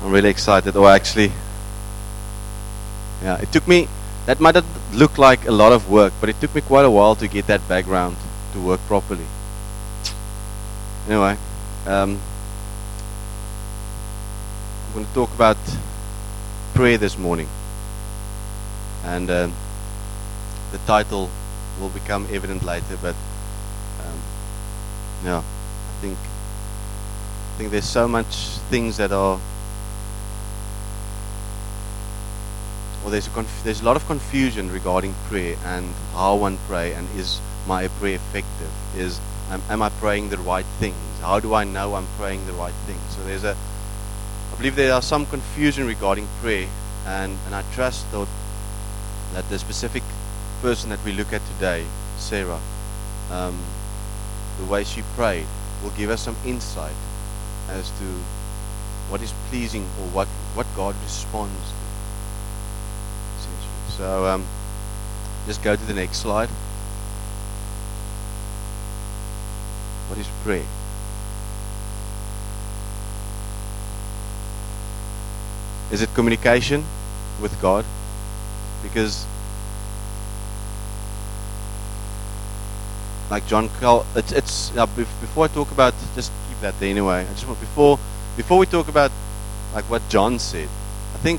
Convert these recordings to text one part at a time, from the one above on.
I'm really excited. Or actually, yeah, it took me, that might not look like a lot of work, but it took me quite a while to get that background to work properly. Anyway, I'm going to talk about prayer this morning. And the title will become evident later, but yeah, I think there's so much things that are, or there's a lot of confusion regarding prayer and how one pray, and is my prayer effective? Am I praying the right things? How do I know I'm praying the right things? So I believe there are some confusion regarding prayer, and I trust that the specific person that we look at today, Sarah, the way she prayed will give us some insight as to what is pleasing, or what God responds to. So just go to the next slide. What is prayer? Is it communication with God? Because like before I talk about, just keep that there anyway. I just want before we talk about like what John said, I think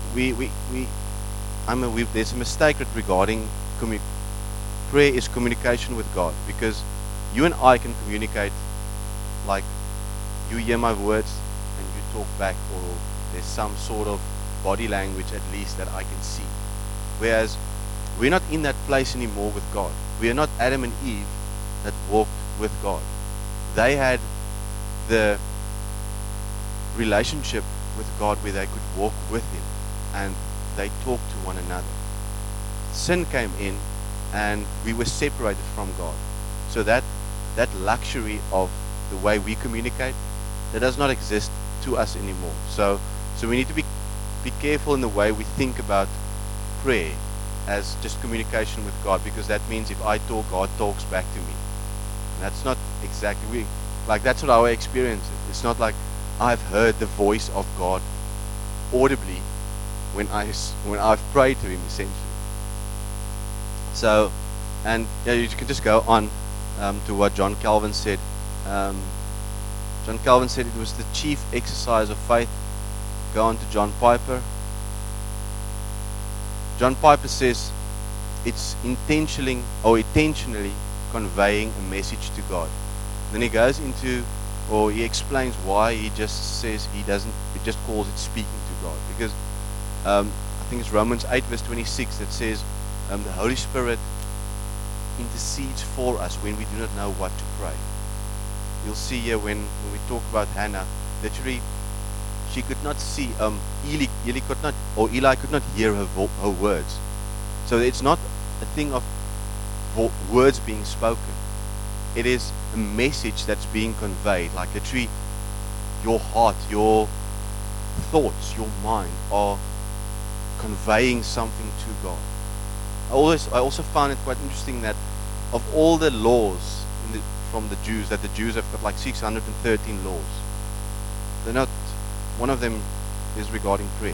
there's a mistake regarding prayer is communication with God, because you and I can communicate, like you hear my words and you talk back, or there's some sort of body language at least that I can see. Whereas we're not in that place anymore with God. We are not Adam and Eve that walked with God. They had the relationship with God where they could walk with Him and they talked to one another. Sin came in and we were separated from God. So that luxury of the way we communicate, that does not exist to us anymore. So we need to be careful in the way we think about prayer as just communication with God, because that means if I talk, God talks back to me. And that's not exactly that's not our experience. It's not like I've heard the voice of God audibly when I've prayed to Him, essentially. So, and yeah, you can just go on to what John Calvin said. John Calvin said it was the chief exercise of faith. Go on to John Piper. John Piper says it's intentionally conveying a message to God. Then he goes into, or he explains why he just says he just calls it speaking to God. Because I think it's Romans 8 verse 26 that says the Holy Spirit intercedes for us when we do not know what to pray. You'll see here when we talk about Hannah, literally she could not see, Eli could not hear her words. So it's not a thing of words being spoken. It is a message that's being conveyed. Like literally your heart, your thoughts, your mind are conveying something to God. I also found it quite interesting that of all the laws from the Jews, that the Jews have got like 613 laws, one of them is regarding prayer.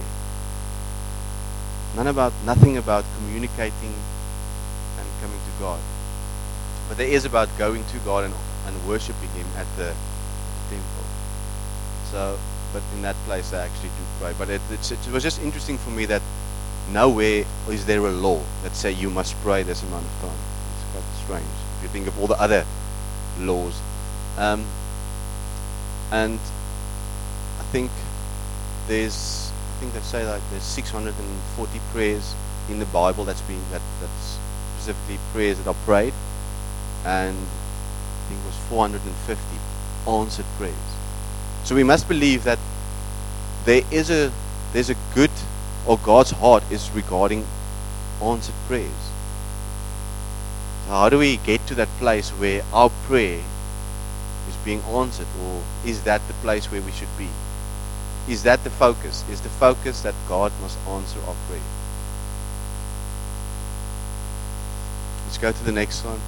Nothing about communicating and coming to God. But there is about going to God and worshiping Him at the temple. So, but in that place they actually do pray. But it was just interesting for me that nowhere is there a law that say you must pray this amount of time. It's quite strange if you think of all the other laws. And I think they say like there's 640 prayers in the Bible that's specifically prayers that are prayed, and I think it was 450 answered prayers. So we must believe that there's a good, or God's heart is regarding answered prayers. So how do we get to that place where our prayer is being answered, or is that the place where we should be? Is that the focus? Is the focus that God must answer our prayer? Let's go to the next one.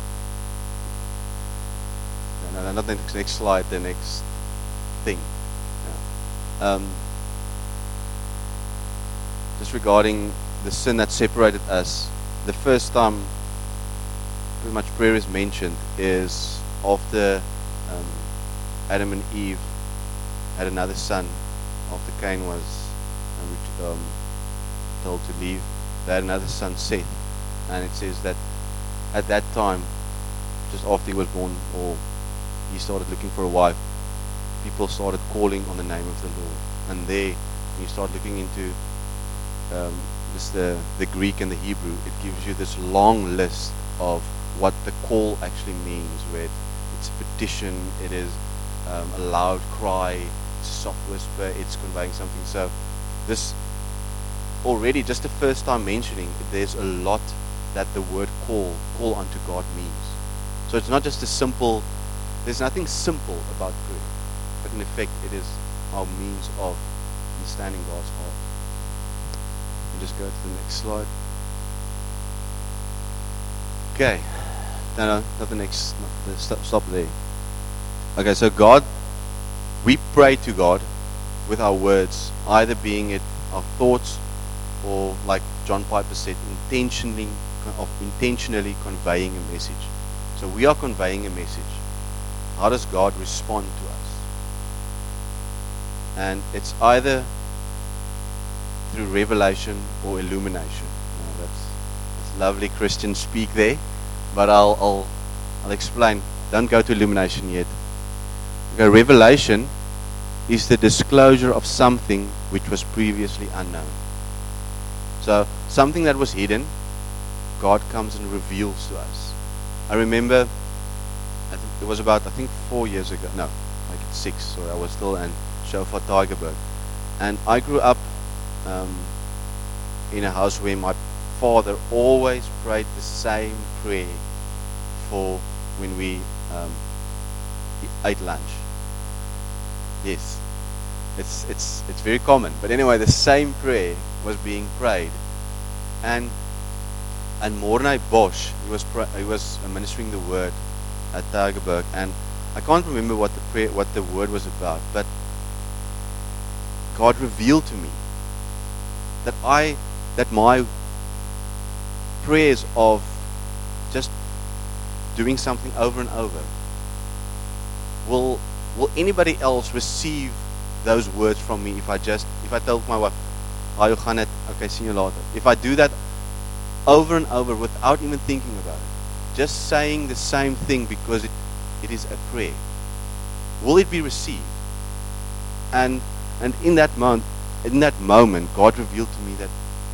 No, not the next slide, the next thing. Yeah. just regarding the sin that separated us. The first time pretty much prayer is mentioned is after Adam and Eve had another son after Cain was told to leave. They had another son, Seth, and it says that at that time, just after he was born, or he started looking for a wife, people started calling on the name of the Lord. And there, when you start looking into just the Greek and the Hebrew, it gives you this long list of what the call actually means, where it's a petition, it is a loud cry, it's a soft whisper, it's conveying something. So this already, just the first time mentioning, there's a lot that the word call unto God means. So it's not just a simple, there's nothing simple about prayer, but in effect it is our means of understanding God's heart. You just go to the next slide. Okay. No, not the next, stop there. Okay, so God, we pray to God with our words, either being it our thoughts or, like John Piper said, intentionally conveying a message. So we are conveying a message. How does God respond to us? And it's either through revelation or illumination. Now that's lovely Christian speak there, but I'll explain. Don't go to illumination yet. Okay, revelation is the disclosure of something which was previously unknown. So something that was hidden, God comes and reveals to us. I remember, I think it was about 4 years ago. No, like 6. So I was still in Shofar Tigerberg, and I grew up in a house where my father always prayed the same prayer for when we ate lunch. Yes, it's very common. But anyway, the same prayer was being prayed, and Mornay Bosch, he was ministering the word at Tigerberg, and I can't remember what the word was about, but God revealed to me that my prayers of just doing something over and over, will anybody else receive those words from me if I tell my wife, "Hi, Johannet, okay, see you later." If I do that over and over without even thinking about it, just saying the same thing because it is a prayer, will it be received? And in that moment, God revealed to me that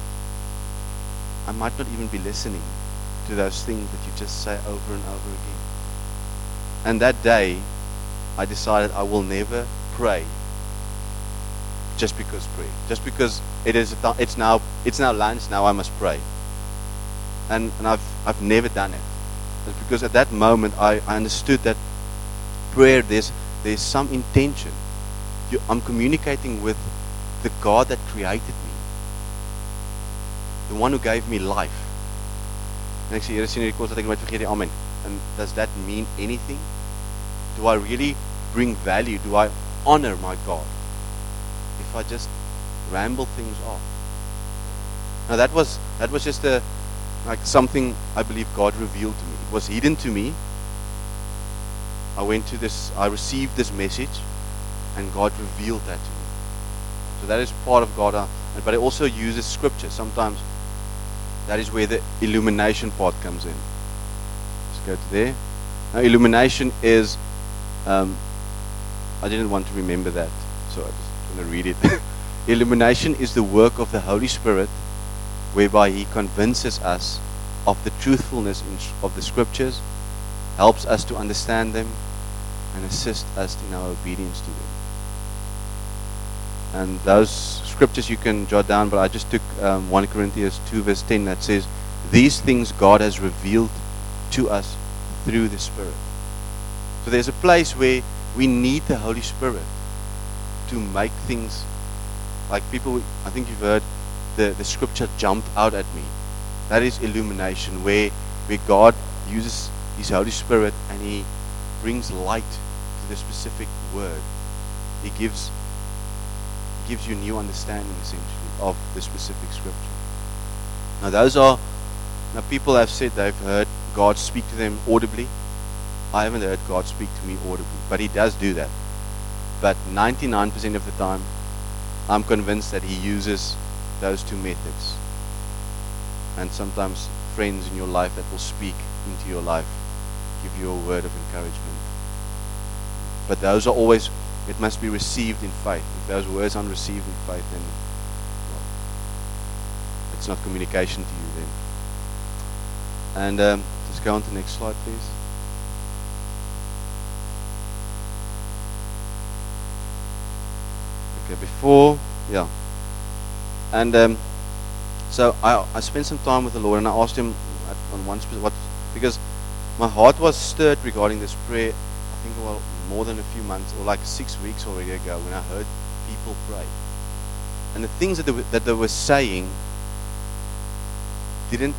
I might not even be listening to those things that you just say over and over again. And that day, I decided I will never pray just because it's now lunch, now I must pray. And I've never done it. It's because at that moment I understood that prayer, there's some intention. I'm communicating with the God that created me, the one who gave me life. En ek sê, Here, sien hierdie kos dat ek nooit vergeet nie, amen. And does that mean anything? Do I really bring value? Do I honor my God if I just ramble things off? Now that was just something I believe God revealed to me. It was hidden to me. I received this message, and God revealed that to me. So that is part of God. But I also uses scripture. Sometimes that is where the illumination part comes in. Let's go to there. Now illumination is, I didn't want to remember that, so I just want to read it. Illumination is the work of the Holy Spirit, whereby He convinces us of the truthfulness of the scriptures, helps us to understand them, and assist us in our obedience to them. And those scriptures you can jot down, but I just took 1 Corinthians 2 verse 10 that says, "These things God has revealed to us through the Spirit." So there's a place where we need the Holy Spirit to make things, like people, I think you've heard the scripture jump out at me. That is illumination, where God uses His Holy Spirit and He brings light to the specific word. He gives gives you new understanding, essentially, of the specific scripture. Now, people have said they've heard God speak to them audibly. I haven't heard God speak to me audibly, but He does do that. But 99% of the time, I'm convinced that He uses those two methods. And sometimes friends in your life that will speak into your life, give you a word of encouragement. But those are always, it must be received in faith. If those words aren't received in faith, then it's not communication to you then. And just go on to the next slide, please. Okay, and so I spent some time with the Lord, and I asked Him on one specific, because my heart was stirred regarding this prayer. I think more than a few months, or like 6 weeks already ago, when I heard people pray, and the things that they were saying in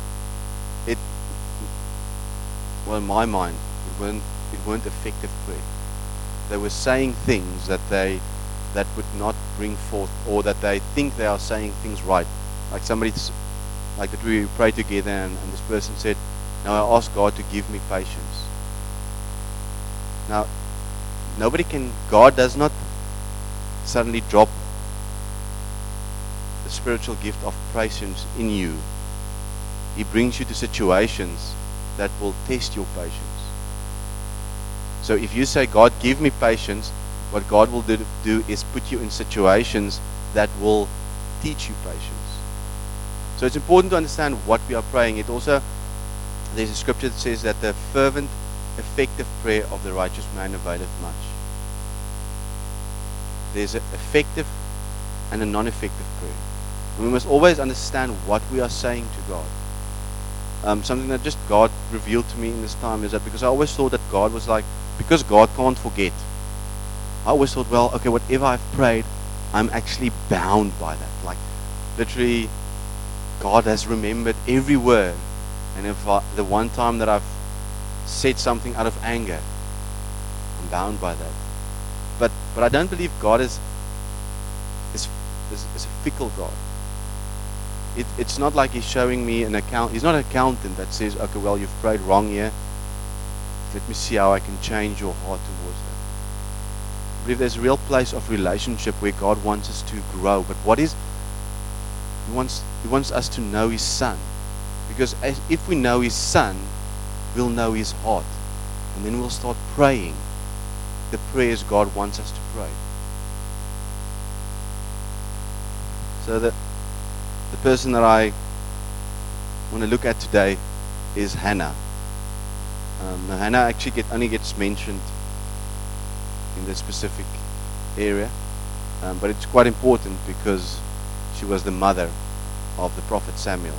my mind, it weren't effective prayer. They were saying things that would not bring forth, or that they think they are saying things right. Like like that we pray together, and this person said, "Now I ask God to give me patience." Now, God does not suddenly drop the spiritual gift of patience in you. He brings you to situations that will test your patience. So if you say, "God, give me patience," what God will do is put you in situations that will teach you patience. So it's important to understand what we are praying. There's a scripture that says that the fervent, effective prayer of the righteous man availeth much. There's an effective and a non-effective prayer. And we must always understand what we are saying to God. Something that just God revealed to me in this time is that, because I always thought that God was like, because God can't forget, I always thought, well, okay, whatever I've prayed, I'm actually bound by that. Like, literally, God has remembered every word. And if the one time that I've said something out of anger, I'm bound by that. But I don't believe God is a fickle God. It's not like He's showing me an account. He's not an accountant that says, "Okay, well, you've prayed wrong here. Let me see how I can change your heart towards that." I believe there's a real place of relationship where God wants us to grow. But He wants us to know His Son. Because if we know His Son, we'll know His heart. And then we'll start praying the prayers God wants us to pray. So the person that I want to look at today is Hannah. Hannah actually only gets mentioned in this specific area. But it's quite important because she was the mother of the prophet Samuel.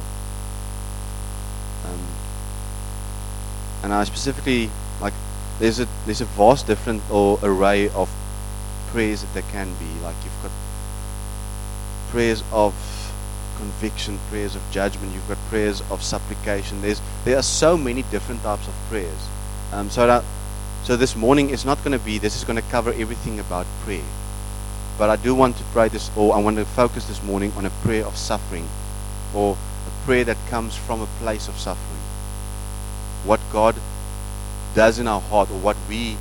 And I specifically, like, there's a vast different or array of prayers that there can be. Like, you've got prayers of conviction, prayers of judgment, you've got prayers of supplication. There are so many different types of prayers. So this morning is not going to be, this is going to cover everything about prayer. But I do want to pray this, or I want to focus this morning on a prayer of suffering, or a prayer that comes from a place of suffering. What God does in our heart, or what we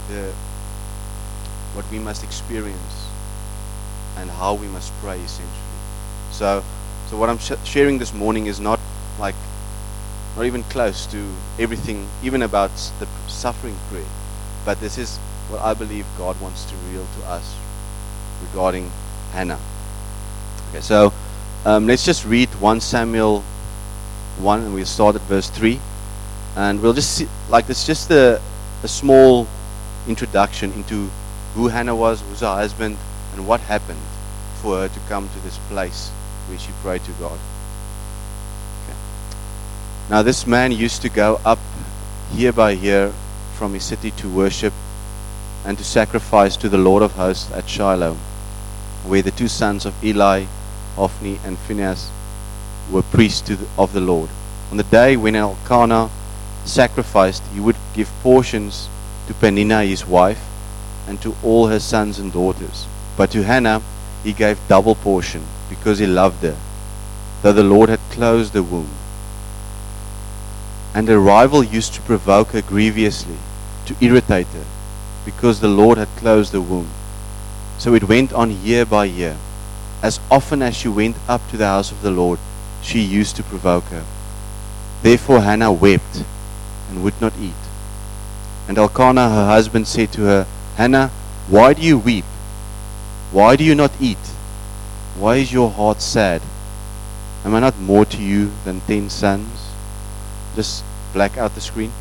must experience, and how we must pray, essentially. So what I'm sharing this morning is not even close to everything, even about the suffering prayer. But this is what I believe God wants to reveal to us regarding Hannah. Okay, so let's just read 1 Samuel 1, and we'll start at verse 3. And we'll just see, it's just a small introduction into who Hannah was, who's her husband, and what happened for her to come to this place where she prayed to God. Okay. Now this man used to go up year by year from his city to worship and to sacrifice to the Lord of hosts at Shiloh, where the two sons of Eli, Hophni and Phinehas, were priests of the Lord. On the day when Elkanah sacrificed, he would give portions to Peninnah his wife and to all her sons and daughters. But to Hannah he gave double portion because he loved her, though the Lord had closed the womb. And her rival used to provoke her grievously, to irritate her, because the Lord had closed the womb. So it went on year by year. As often as she went up to the house of the Lord, she used to provoke her. Therefore Hannah wept and would not eat. And Elkanah her husband said to her, Hannah, why do you weep? Why do you not eat? Why is your heart sad? Am I not more to you than 10 sons? Just black out the screen.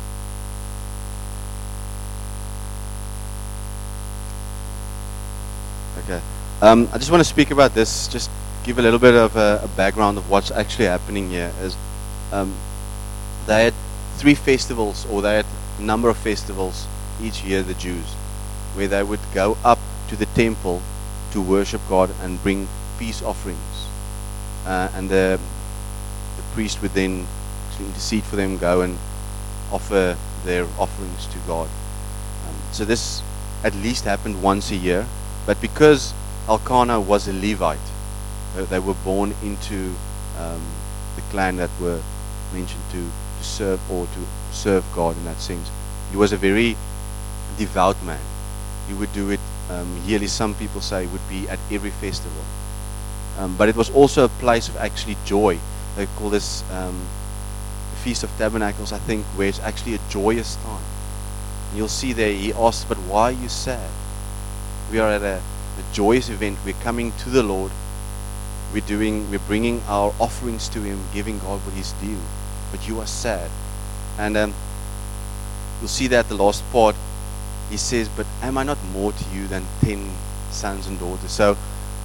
Okay. I just want to speak about this, just give a little bit of a background of what's actually happening here. They had 3 festivals, or they had a number of festivals each year, the Jews, where they would go up to the temple to worship God and bring peace offerings. And the priest would then actually intercede for them, go and offer their offerings to God. So this at least happened once a year. But because Elkanah was a Levite, they were born into the clan that were mentioned to serve, or to serve God in that sense. He was a very devout man. He would do it yearly. Some people say it would be at every festival. But it was also a place of actually joy. They call this the Feast of Tabernacles, I think, where it's actually a joyous time. And you'll see there, he asks, but why are you sad? We are at a joyous event. We're coming to the Lord. We're bringing our offerings to Him, giving God what He's due. But you are sad. And you'll see that the last part, he says, but am I not more to you than 10 sons and daughters? So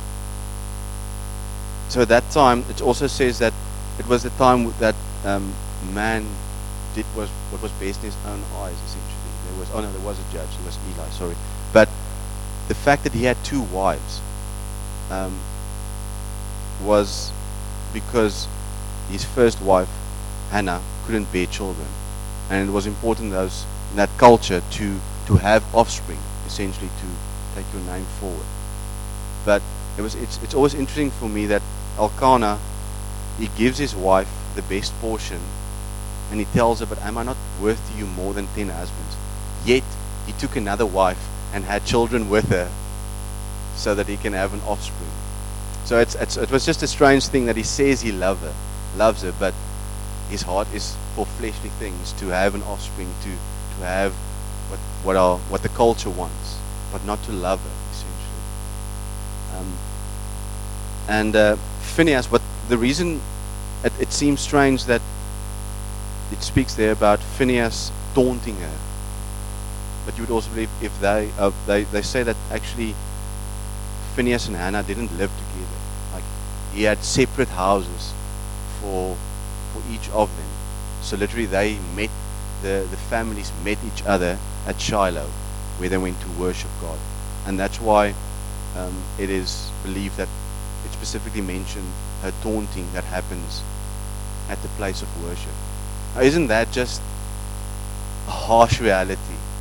at that time, it also says that it was the time that man did what was best in his own eyes, essentially. There was a judge. It was Eli, sorry. But the fact that he had 2 wives was because his first wife, Hannah, couldn't bear children. And it was important in that culture to have offspring, essentially to take your name forward. But it's always interesting for me that Elkanah, he gives his wife the best portion, and he tells her, but am I not worth to you more than 10 husbands? Yet he took another wife and had children with her so that he can have an offspring. So it was just a strange thing that he says he loves her, but his heart is for fleshly things, to have an offspring, to have what the culture wants, but not to love her, essentially. Phinehas, the reason it seems strange that it speaks there about Phinehas taunting her, but you would also believe if they say that actually Phinehas and Hannah didn't live together. Like, he had separate houses for each of them. So literally they met, the families met each other at Shiloh, where they went to worship God. And that's why it is believed that it specifically mentioned her taunting that happens at the place of worship. Now, isn't that just a harsh reality?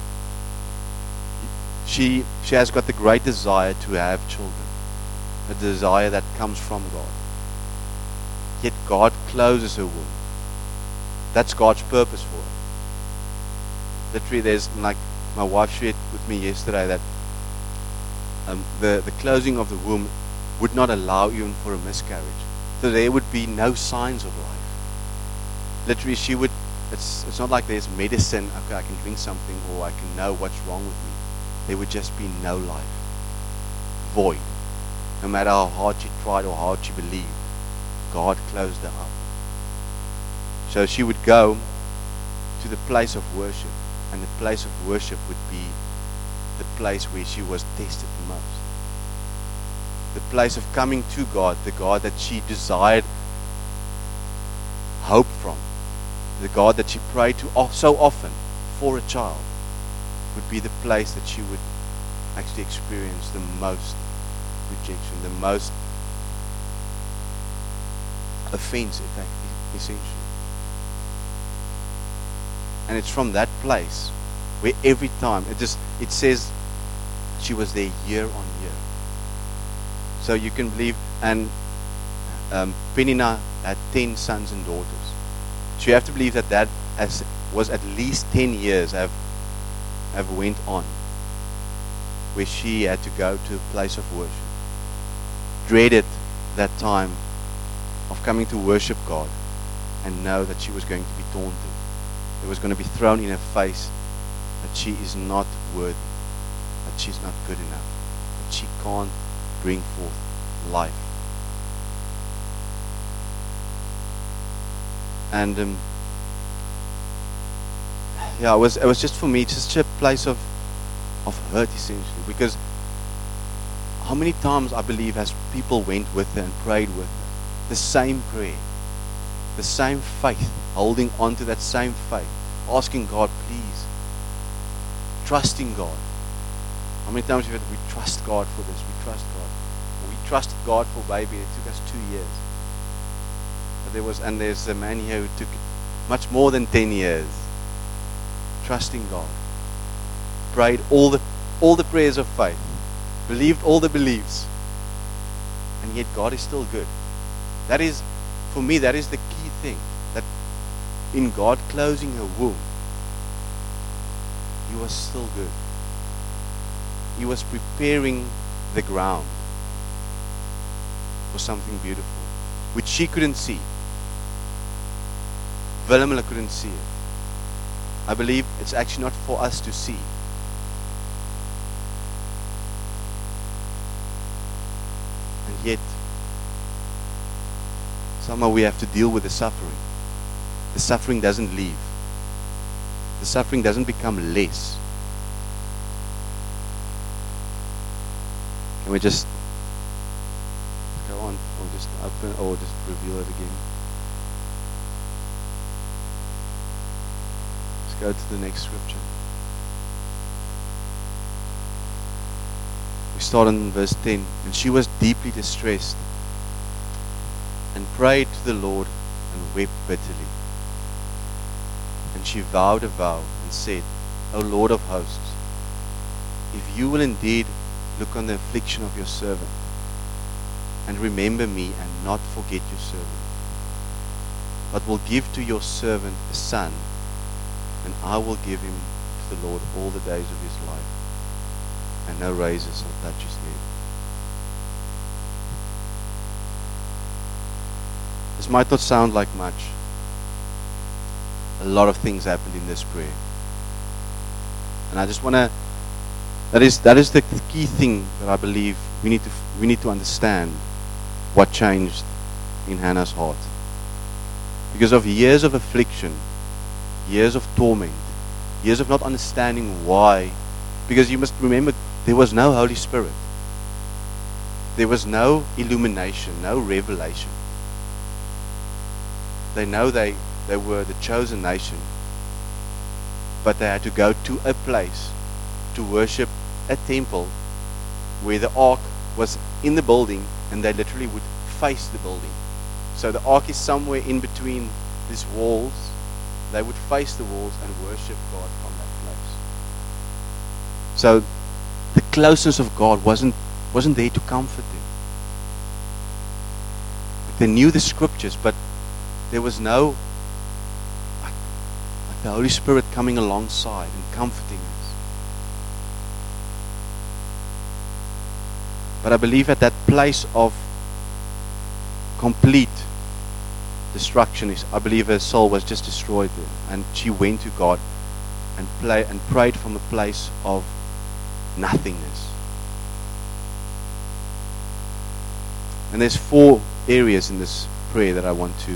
She has got the great desire to have children, a desire that comes from God. Yet God closes her womb. That's God's purpose for her. Literally, there's, like my wife shared with me yesterday, that the closing of the womb would not allow even for a miscarriage. So there would be no signs of life. Literally, it's not like there's medicine, okay, I can drink something or I can know what's wrong with me. There would just be no life. Void. No matter how hard she tried or how hard she believed, God closed her up. So she would go to the place of worship, and the place of worship would be the place where she was tested the most. The place of coming to God, the God that she desired hope from, the God that she prayed to so often for a child, would be the place that she would actually experience the most rejection, the most offense, essentially. And it's from that place where every time it says she was there year on year. So you can believe, and Penina had 10 sons and daughters. So you have to believe that was at least 10 years have went on, where she had to go to a place of worship. Dreaded that time of coming to worship God and know that she was going to be taunted. It was going to be thrown in her face that she is not worthy, that she's not good enough, that she can't bring forth life. And it was just for me just a place of hurt, essentially, because how many times I believe as people went with her and prayed with her, the same prayer, the same faith, holding on to that same faith, asking God, please, trusting God. How many times we trust God for this, we trust God. We trusted God for baby, it took us 2 years. But there's a man here who took much more than 10 years, trusting God, prayed all the prayers of faith, believed all the beliefs, and yet God is still good. That is, for me, that is the key thing, that in God closing her womb, He was still good. He was preparing the ground for something beautiful, which she couldn't see. Wilhelmina couldn't see it. I believe it's actually not for us to see. And yet, somehow we have to deal with the suffering. The suffering doesn't leave. The suffering doesn't become less. Can we just go on, or just open, or just reveal it again? Let's go to the next scripture. We start in verse 10. And she was deeply distressed and prayed to the Lord and wept bitterly. And she vowed a vow and said, O Lord of hosts, if you will indeed look on the affliction of your servant, and remember me and not forget your servant, but will give to your servant a son, and I will give him to the Lord all the days of his life, and no razors shall touch his head. This might not sound like much. A lot of things happened in this prayer. And I just want to, that is the key thing that I believe we need to understand what changed in Hannah's heart. Because of years of affliction, years of torment, years of not understanding why. Because you must remember, there was no Holy Spirit. There was no illumination, no revelation. They know they were the chosen nation, but they had to go to a place to worship a temple where the ark was in the building, and they literally would face the building. So the ark is somewhere in between these walls. They would face the walls and worship God from that place. So the closeness of God wasn't there to comfort them. They knew the scriptures, but there was no like the Holy Spirit coming alongside and comforting us. But I believe at that place of complete destruction, I believe her soul was just destroyed there, and she went to God and prayed from a place of nothingness. And there's 4 areas in this prayer that I want to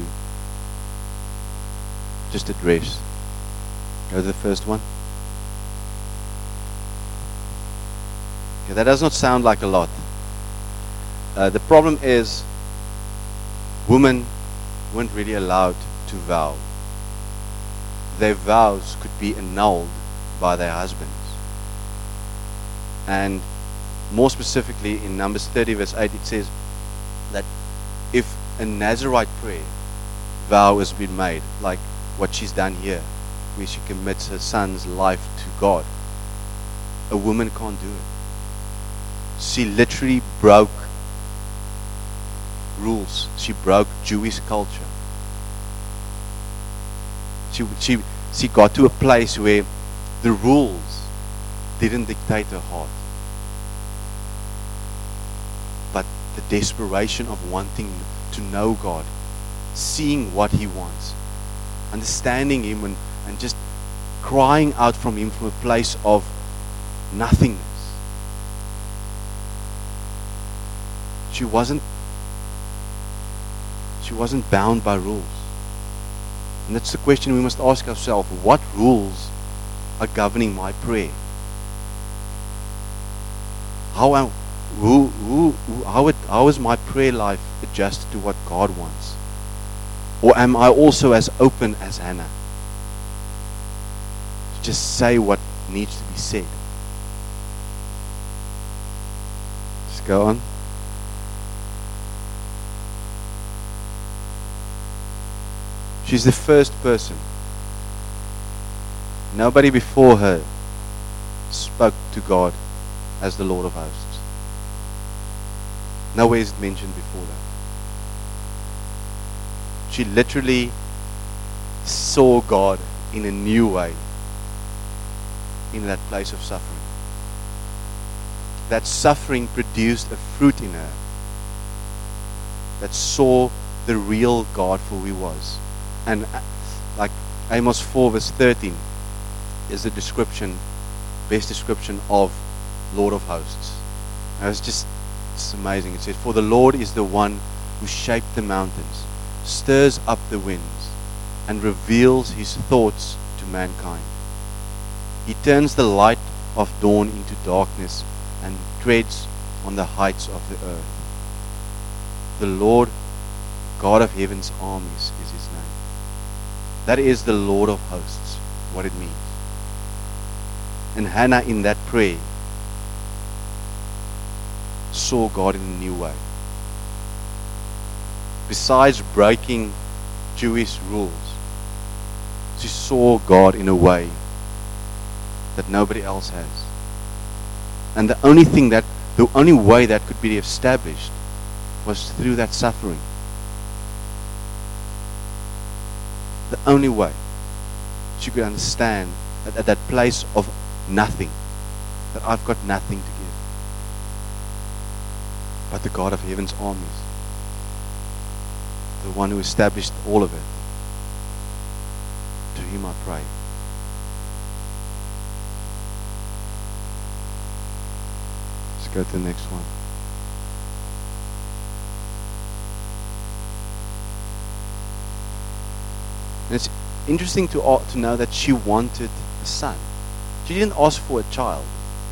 just address. Go to the first one. Okay, that does not sound like a lot. The problem is, women weren't really allowed to vow. Their vows could be annulled by their husbands. And more specifically in Numbers 30 verse 8, it says that if a Nazirite prayer vow has been made, like what she's done here, where she commits her son's life to God, a woman can't do it. She literally broke rules. She broke Jewish culture. She got to a place where the rules didn't dictate her heart, but the desperation of wanting to know God, seeing what He wants, understanding Him, and just crying out from Him from a place of nothingness. She wasn't bound by rules. And that's the question we must ask ourselves. What rules are governing my prayer? How is my prayer life adjusted to what God wants? Or am I also as open as Hannah to just say what needs to be said? Just go on. She's the first person. Nobody before her spoke to God as the Lord of hosts. Nowhere is it mentioned before that. She literally saw God in a new way in that place of suffering. That suffering produced a fruit in her that saw the real God for who He was. And like Amos 4 verse 13 is the best description of Lord of hosts. And it's amazing. It says, "For the Lord is the one who shaped the mountains, stirs up the winds, and reveals His thoughts to mankind. He turns the light of dawn into darkness and treads on the heights of the earth. The Lord, God of heaven's armies, is His name." That is the Lord of hosts, what it means. And Hannah, in that prayer, saw God in a new way. Besides breaking Jewish rules, she saw God in a way that nobody else has. And the only way that could be established was through that suffering. The only way she could understand that at that place of nothing, that I've got nothing to give. But the God of heaven's armies, the one who established all of it, to Him I pray. Let's go to the next one. And it's interesting to know that she wanted a son. She didn't ask for a child.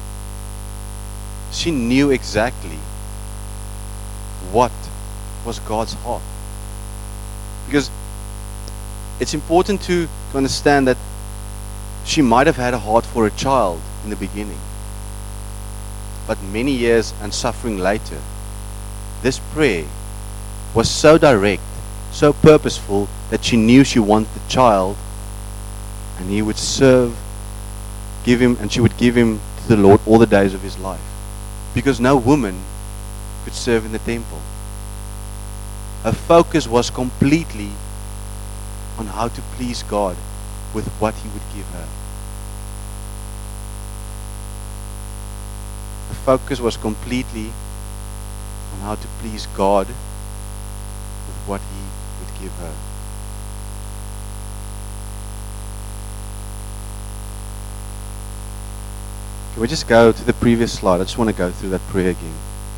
She knew exactly what was God's heart. Because it's important to understand that she might have had a heart for a child in the beginning. But many years and suffering later, this prayer was so direct, so purposeful, that she knew she wanted a child, and He would give him, and she would give him to the Lord all the days of his life. Because no woman could serve in the temple. Her focus was completely on how to please God with what He would give her. Her focus was completely on how to please God with what He would give her. Can we just go to the previous slide? I just want to go through that prayer again.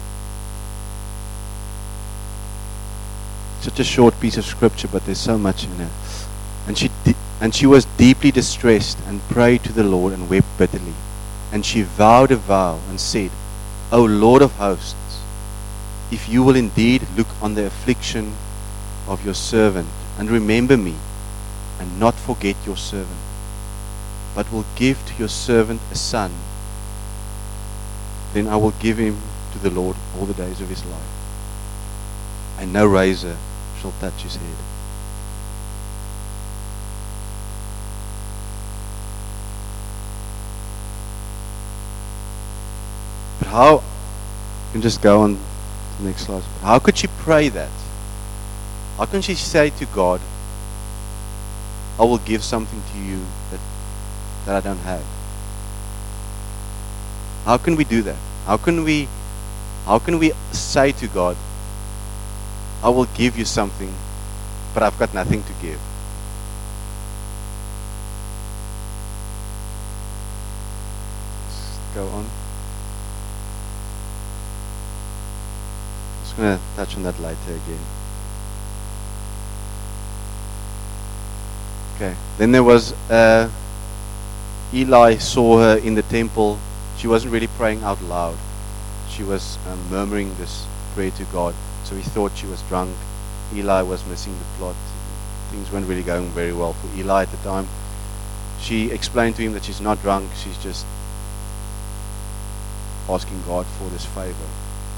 Such a short piece of scripture, but there's so much in it. And she was deeply distressed and prayed to the Lord and wept bitterly. And she vowed a vow and said, O Lord of hosts, if you will indeed look on the affliction of your servant and remember me and not forget your servant, but will give to your servant a son, then I will give him to the Lord all the days of his life, and no razor shall touch his head. But how, you can just go on Next slide. How could she pray that? How can she say to God, I will give something to you that I don't have? How can we do that? How can we say to God, I will give you something, but I've got nothing to give? Let's go on. I'm going to touch on that later again. Okay. Then there was Eli saw her in the temple. She wasn't really praying out loud. She was murmuring this prayer to God. So he thought she was drunk. Eli was missing the plot. Things weren't really going very well for Eli at the time. She explained to him that she's not drunk. She's just asking God for this favor.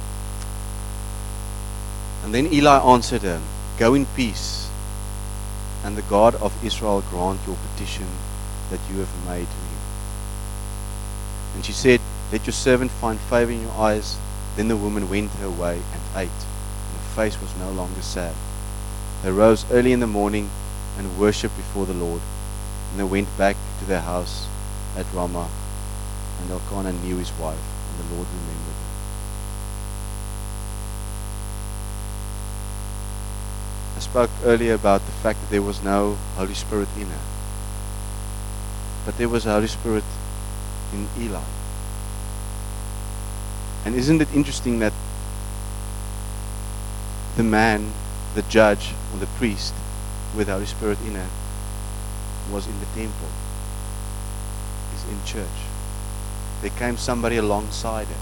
And then Eli answered her, Go in peace, and the God of Israel grant your petition that you have made to him. And she said, Let your servant find favor in your eyes. Then the woman went her way and ate, and her face was no longer sad. They rose early in the morning and worshipped before the Lord. And they went back to their house at Ramah, and Elkanah knew his wife, and the Lord remembered her. I spoke earlier about the fact that there was no Holy Spirit in her. But there was a Holy Spirit in Eli. And isn't it interesting that the man, the judge, or the priest with the Holy Spirit in her was in the temple, is in church. There came somebody alongside her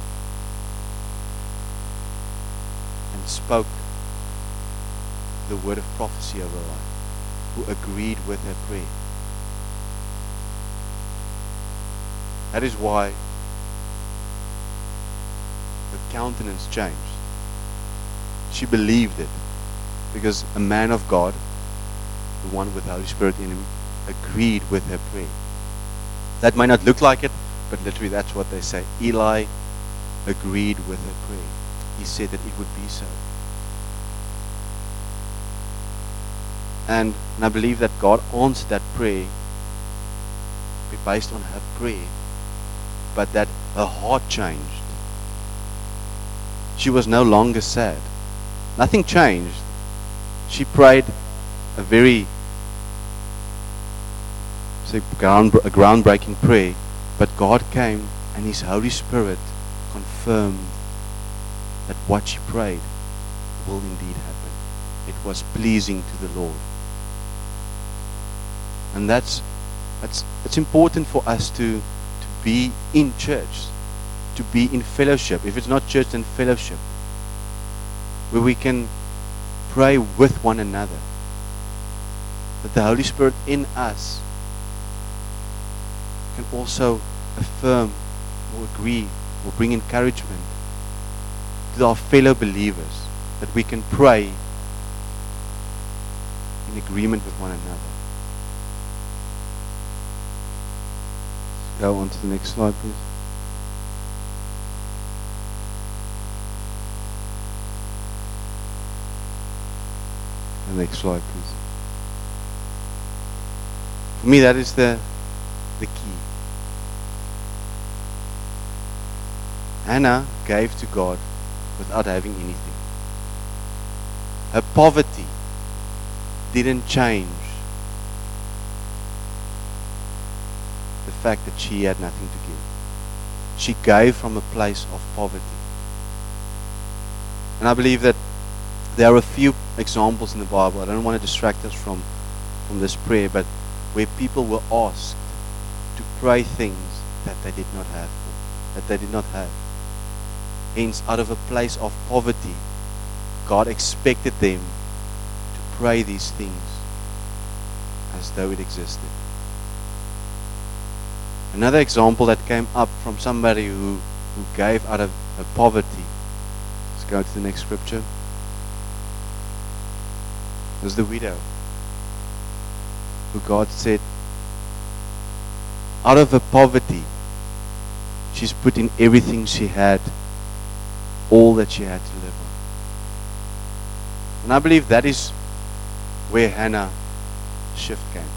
and spoke the word of prophecy over her life, who agreed with her prayer. That is why her countenance changed. She believed it because a man of God, the one with the Holy Spirit in him, agreed with her prayer. That might not look like it, but literally that's what they say. Eli agreed with her prayer. He said that it would be so. And I believe that God answered that prayer based on her prayer, but that her heart changed. She was no longer sad. Nothing changed. She prayed a very groundbreaking prayer, but God came and His Holy Spirit confirmed that what she prayed will indeed happen. It was pleasing to the Lord. And it's important for us to be in church, to be in fellowship. If it's not church, then fellowship, where we can pray with one another. That the Holy Spirit in us can also affirm or agree or bring encouragement to our fellow believers, that we can pray in agreement with one another. Go on to the next slide, please. The next slide, please. For me, that is the key. Hannah gave to God without having anything. Her poverty didn't change the fact that she had nothing to give. She gave from a place of poverty. And I believe that there are a few examples in the Bible. I don't want to distract us from this prayer, but where people were asked to pray things that they did not have. Hence, out of a place of poverty, God expected them to pray these things as though it existed. Another example that came up from somebody who gave out of poverty. Let's go to the next scripture. Was the widow, who God said, out of her poverty, she's put in everything she had, all that she had to live on. And I believe that is where Hannah shift came.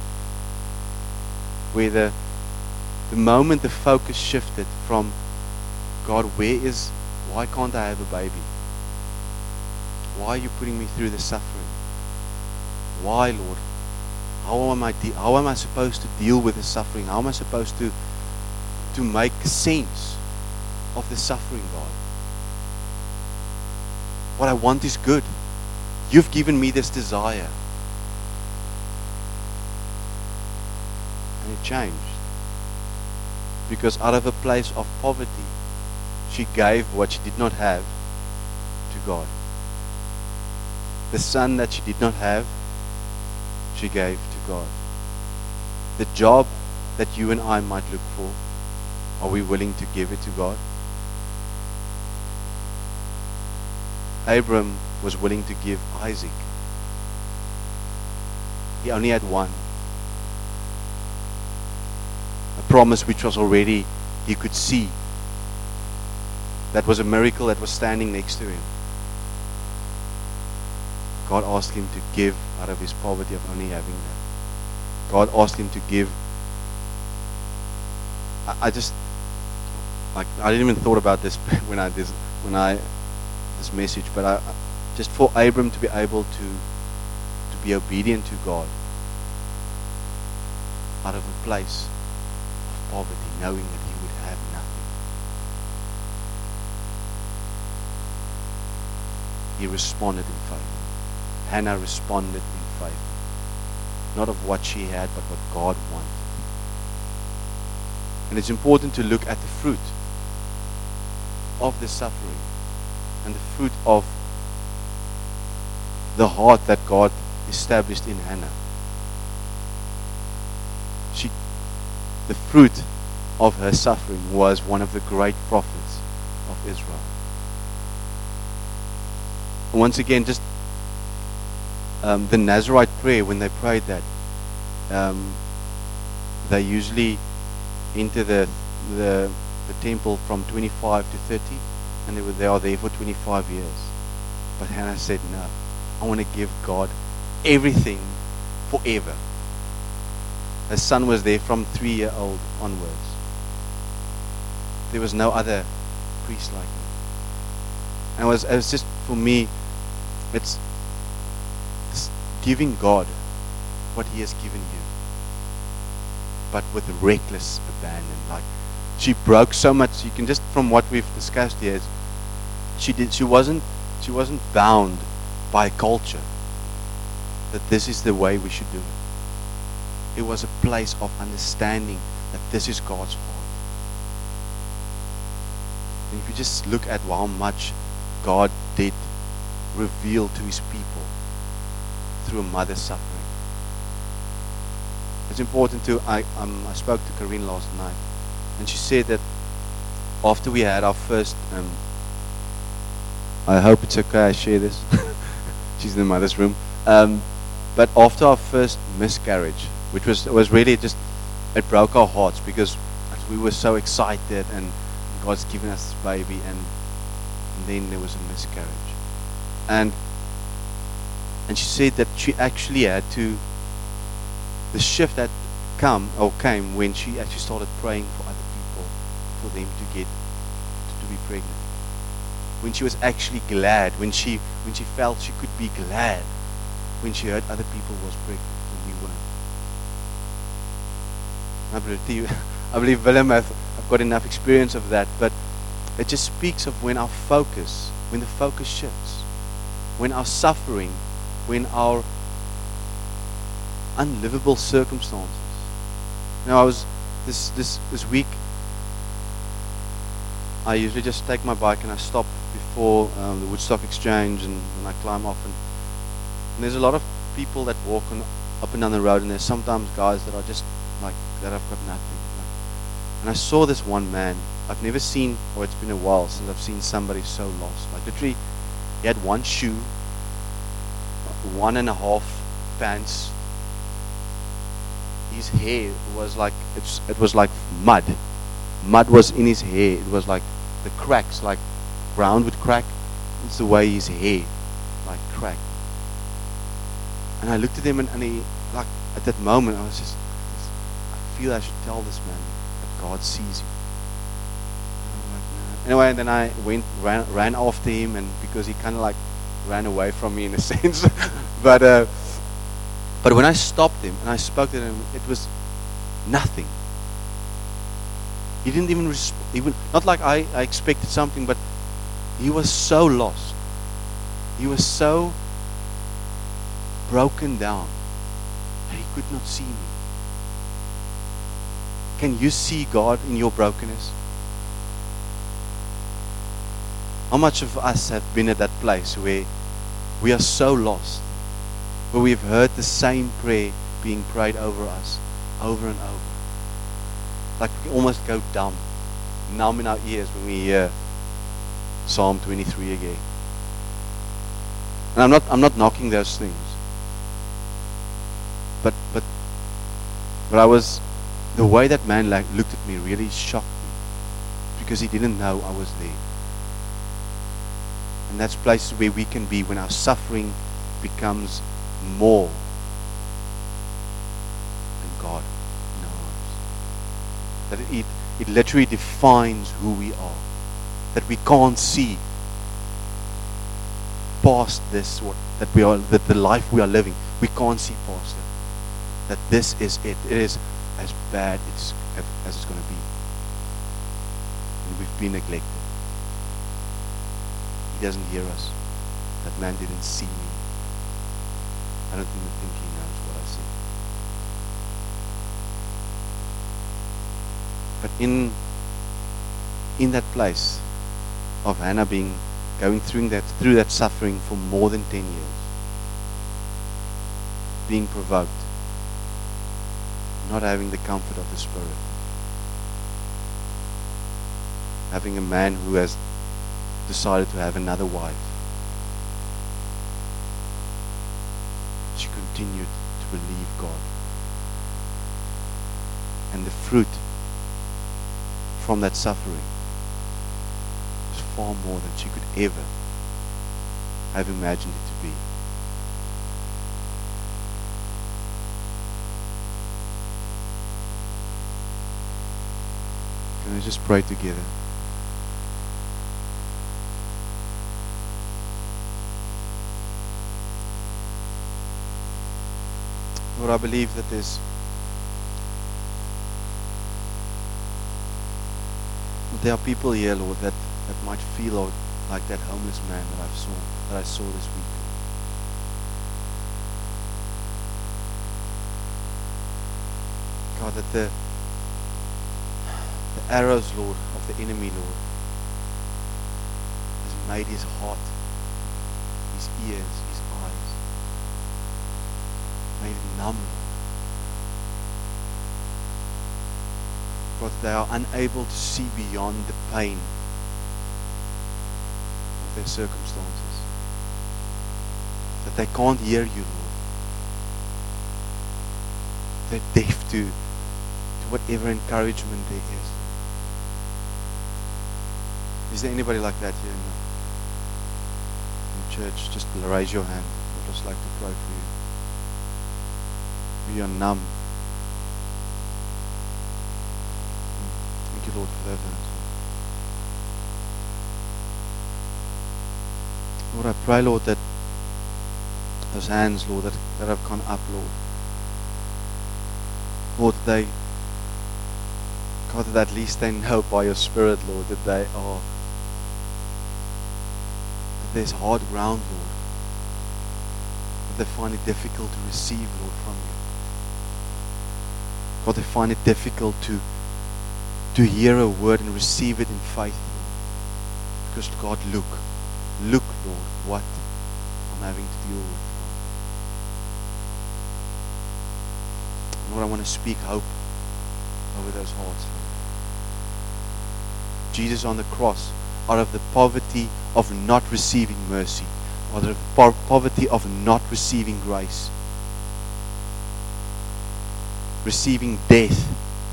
Where the moment the focus shifted from, God, why can't I have a baby? Why are you putting me through the suffering? Why, Lord? How am I supposed to deal with the suffering? How am I supposed to make sense of the suffering, God? What I want is good. You've given me this desire. And it changed. Because out of a place of poverty, she gave what she did not have to God. The son that she did not have, she gave to God. The job that you and I might look for, are we willing to give it to God? Abram was willing to give Isaac. He only had one. A promise which was already, he could see. That was a miracle that was standing next to him. God asked him to give out of his poverty of only having that. God asked him to give. I didn't even thought about this when I this message, but just for Abram to be able to be obedient to God out of a place of poverty, knowing that he would have nothing. He responded in faith. Hannah responded in faith. Not of what she had, but what God wanted. And it's important to look at the fruit of the suffering and the fruit of the heart that God established in Hannah. The fruit of her suffering was one of the great prophets of Israel. And once again, just the Nazarite prayer, when they prayed that, they usually enter the temple from 25 to 30, and they are there for 25 years. But Hannah said, no, I want to give God everything forever. Her son was there from 3-year-old onwards. There was no other priest like him. And it was just, for me, it's giving God what he has given you, but with reckless abandon. Like, she broke so much. You can just, from what we've discussed here, she wasn't bound by culture that this is the way we should do it. It was a place of understanding that this is God's heart. And if you just look at how much God did reveal to his people through a mother's suffering. It's important to, I spoke to Corinne last night, and she said that after we had our first, I hope it's okay I share this, she's in the mother's room, but after our first miscarriage, which was really just, it broke our hearts because we were so excited and God's given us this baby, and then there was a miscarriage. And she said that she actually had to, the shift that came when she actually started praying for other people, for them to be pregnant. When she was actually glad, when she felt she could be glad, when she heard other people was pregnant and we weren't. I believe Willem have got enough experience of that, but it just speaks of when the focus shifts, when our suffering, when our unlivable circumstances. I was this week, I usually just take my bike and I stop before the Woodstock Exchange, and I climb off, and there's a lot of people that walk up and down the road, and there's sometimes guys that are just like that have got nothing. And I saw this one man. I've never seen, or it's been a while since I've seen somebody so lost. Like, literally, he had one shoe, 1.5 pants. His hair was like, it was like mud. Mud was in his hair. It was like the cracks, like ground would crack. It's the way his hair like cracked. And I looked at him, and he, like, at that moment, I was just, I feel I should tell this man that God sees him. And I'm like, no. Anyway, and then I ran after him, and because he kind of like ran away from me in a sense. But when I stopped him and I spoke to him, it was nothing. He didn't even respond. Not like I expected something, but he was so lost. He was so broken down that he could not see me. Can you see God in your brokenness? How much of us have been at that place where we are so lost, where we've heard the same prayer being prayed over us over and over? Like we almost go numb in our ears when we hear Psalm 23 again. And I'm not knocking those things. But the way that man looked at me really shocked me, because he didn't know I was there. And that's places where we can be when our suffering becomes more than God knows. That it literally defines who we are. That we can't see past this, that the life we are living, we can't see past it. That this is it. It is as bad as it's going to be. And we've been neglected. He doesn't hear us. That man didn't see me. I don't even think he knows what I see. But in that place of Hannah going through that suffering for more than 10 years, being provoked, not having the comfort of the Spirit, having a man who has decided to have another wife, she continued to believe God. And the fruit from that suffering was far more than she could ever have imagined it to be. Can we just pray together? Lord, I believe that there are people here, Lord, that might feel, Lord, like that homeless man that I saw this week. God, that the arrows, Lord, of the enemy, Lord, has made his heart, his ears, his eyes, made it numb, Lord. God, they are unable to see beyond the pain of their circumstances. That they can't hear you, Lord. They're deaf to whatever encouragement there is. Is there anybody like that here in church? Just raise your hand. I'd just like to pray for you. We are numb. Thank you, Lord, for those hands. Lord, I pray, Lord, that those hands, Lord, that have gone up, Lord. Lord, that God, that at least they know by your Spirit, Lord, that they are, that there's hard ground, Lord, that they find it difficult to receive, Lord, from you. God, they find it difficult to hear a word and receive it in faith, Lord. Because, God, look, Lord, what I'm having to deal with. Lord, I want to speak hope over those hearts, Lord. Jesus on the cross, out of the poverty of not receiving mercy, out of the poverty of not receiving grace, receiving death,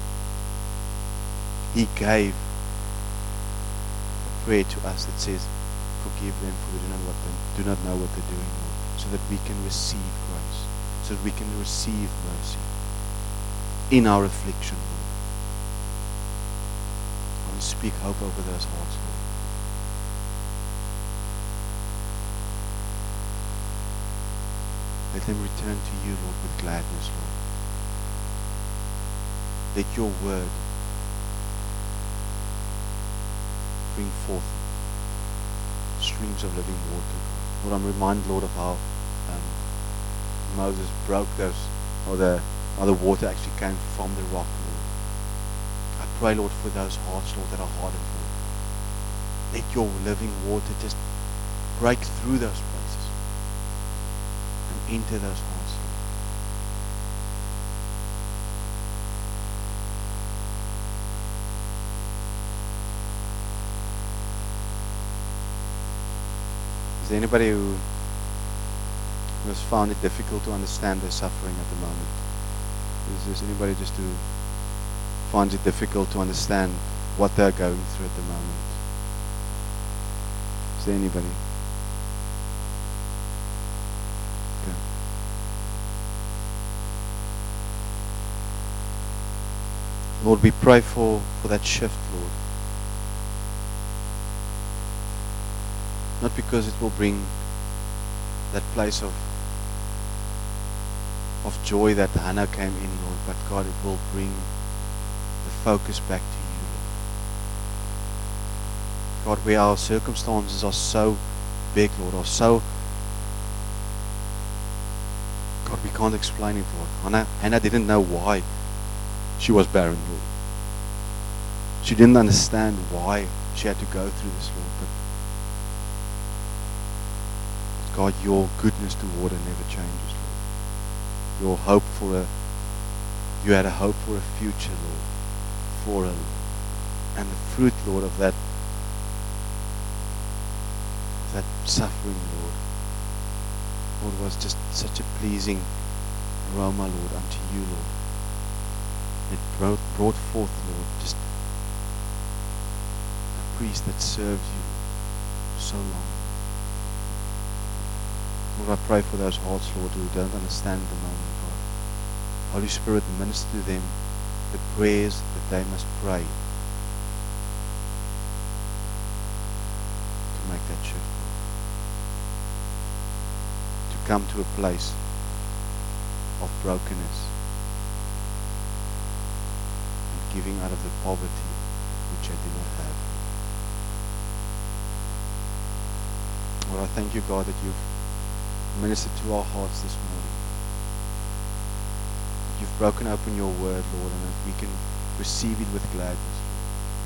He gave a prayer to us that says, forgive them, for they do not know what they're doing, Lord. so that we can receive grace, so that we can receive mercy in our affliction, Lord. I want to speak hope over those hearts, Lord. Let them return to you, Lord, with gladness, Lord. Let your word bring forth streams of living water. Lord, I'm reminded, Lord, of how Moses broke those, or the water actually came from the rock, Lord. I pray, Lord, for those hearts, Lord, that are hardened, Lord. Let your living water just break through those places and into those hearts, Lord. Is there anybody who has found it difficult to understand their suffering at the moment? Is there anybody just who finds it difficult to understand what they're going through at the moment? Is there anybody? Okay. Lord, we pray for that shift, Lord. Not because it will bring that place of joy that Hannah came in, Lord, but God, it will bring the focus back to you, Lord. God, where our circumstances are so big, Lord, or so, God, we can't explain it, Lord. Hannah didn't know why she was barren, Lord. She didn't understand why she had to go through this, Lord, but God, your goodness toward her never changes, Lord. Your hope you had a hope for a future, Lord, for her, Lord. And the fruit, Lord, of that suffering, Lord, was just such a pleasing aroma, Lord, unto you, Lord. It brought forth, Lord, just a priest that served you so long. Lord, I pray for those hearts, Lord, who don't understand the moment, God. Holy Spirit, minister to them the prayers that they must pray to make that shift, Lord. To come to a place of brokenness and giving out of the poverty which I do not have. Lord, I thank you, God, that you've ministered to our hearts this morning. You've broken open your word, Lord, and that we can receive it with gladness, Lord.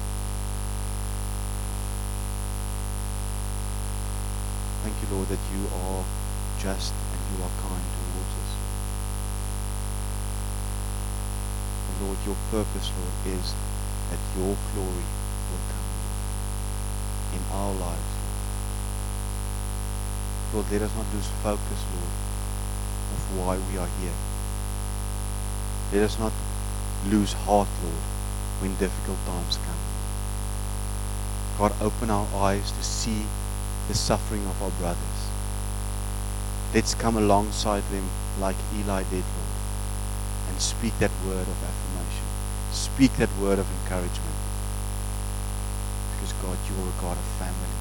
Thank you, Lord, that you are just and you are kind towards us. And Lord, your purpose, Lord, is that your glory will come in our lives, Lord. Lord, let us not lose focus, Lord, of why we are here. Let us not lose heart, Lord, when difficult times come. God, open our eyes to see the suffering of our brothers. Let's come alongside them like Eli did, Lord, and speak that word of affirmation. Speak that word of encouragement. Because, God, you are a God of family.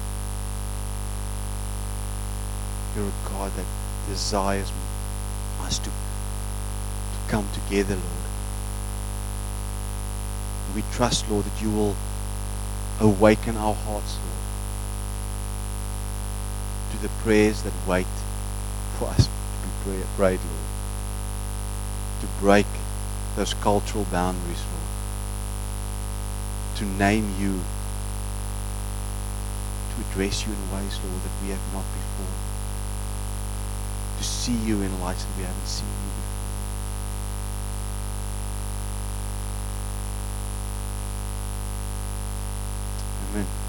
You're a God that desires us to come together, Lord. And we trust, Lord, that you will awaken our hearts, Lord, to the prayers that wait for us to be prayed, Lord. To break those cultural boundaries, Lord. To name you, to address you in ways, Lord, that we have not before. To see you in lights that we haven't seen you before. Amen.